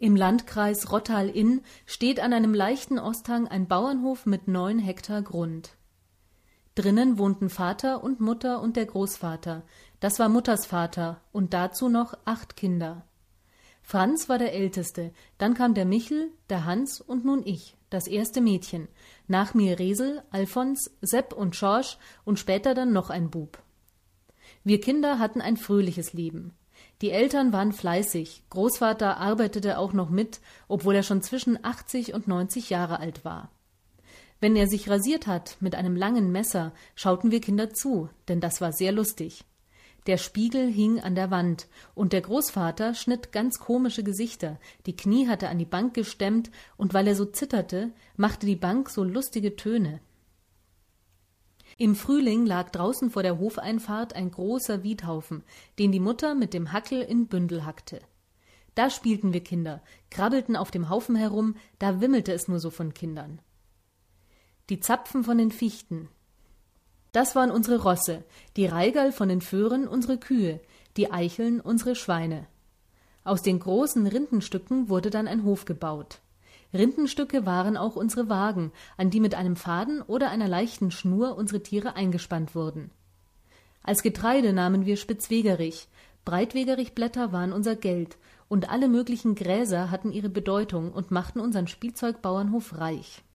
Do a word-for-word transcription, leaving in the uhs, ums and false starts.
Im Landkreis Rottal-Inn steht an einem leichten Osthang ein Bauernhof mit neun Hektar Grund. Drinnen wohnten Vater und Mutter und der Großvater, das war Mutters Vater, und dazu noch acht Kinder. Franz war der Älteste, dann kam der Michel, der Hans und nun ich, das erste Mädchen, nach mir Resel, Alfons, Sepp und Schorsch und später dann noch ein Bub. Wir Kinder hatten ein fröhliches Leben. Die Eltern waren fleißig, Großvater arbeitete auch noch mit, obwohl er schon zwischen achtzig und neunzig Jahre alt war. Wenn er sich rasiert hat mit einem langen Messer, schauten wir Kinder zu, denn das war sehr lustig. Der Spiegel hing an der Wand, und der Großvater schnitt ganz komische Gesichter, die Knie hatte an die Bank gestemmt, und weil er so zitterte, machte die Bank so lustige Töne. Im Frühling lag draußen vor der Hofeinfahrt ein großer Wiedhaufen, den die Mutter mit dem Hackel in Bündel hackte. Da spielten wir Kinder, krabbelten auf dem Haufen herum, da wimmelte es nur so von Kindern. Die Zapfen von den Fichten. Das waren unsere Rosse, die Reigerl von den Föhren unsere Kühe, die Eicheln unsere Schweine. Aus den großen Rindenstücken wurde dann ein Hof gebaut. Rindenstücke waren auch unsere Wagen, an die mit einem Faden oder einer leichten Schnur unsere Tiere eingespannt wurden. Als Getreide nahmen wir Spitzwegerich, Breitwegerichblätter waren unser Geld, und alle möglichen Gräser hatten ihre Bedeutung und machten unseren Spielzeugbauernhof reich.